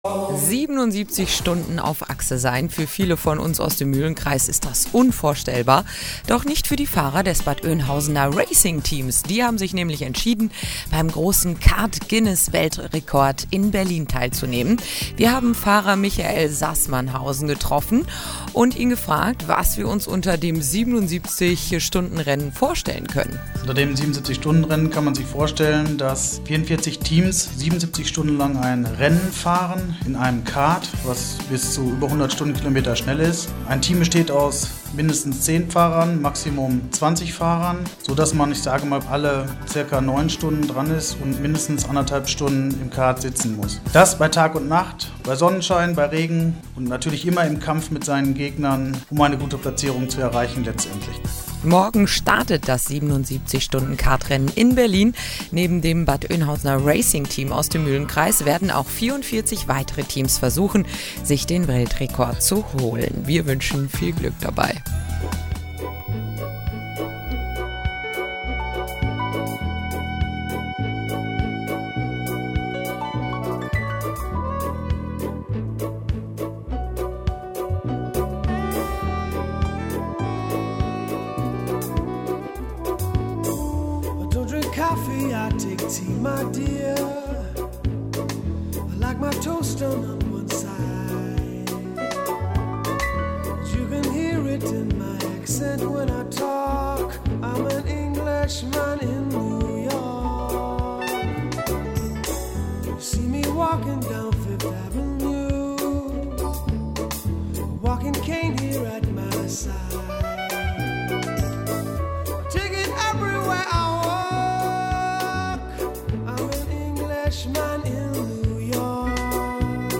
77 Stunden auf Achse sein. Für viele von uns aus dem Mühlenkreis ist das unvorstellbar. Doch nicht für die Fahrer des Bad Oeynhausener Racing Teams. Die haben sich nämlich entschieden, beim großen Kart-Guinness-Weltrekord in Berlin teilzunehmen. Wir haben Fahrer Michael Sassmannhausen getroffen und ihn gefragt, was wir uns unter dem 77-Stunden-Rennen vorstellen können. Unter dem 77-Stunden-Rennen kann man sich vorstellen, dass 44 Teams 77 Stunden lang ein Rennen fahren in einem Kart, was bis zu über 100 Stundenkilometer schnell ist. Ein Team besteht aus mindestens 10 Fahrern, Maximum 20 Fahrern, sodass man, ich sage mal, alle circa 9 Stunden dran ist und mindestens 1,5 Stunden im Kart sitzen muss. Das bei Tag und Nacht, bei Sonnenschein, bei Regen und natürlich immer im Kampf mit seinen Gegnern, um eine gute Platzierung zu erreichen letztendlich. Morgen startet das 77-Stunden-Kartrennen in Berlin. Neben dem Bad Oeynhausener Racing Team aus dem Mühlenkreis werden auch 44 weitere Teams versuchen, sich den Weltrekord zu holen. Wir wünschen viel Glück dabei. Coffee, I take tea, my dear. I like my toast on one side. You can hear it in my accent when I talk. I'm an Englishman in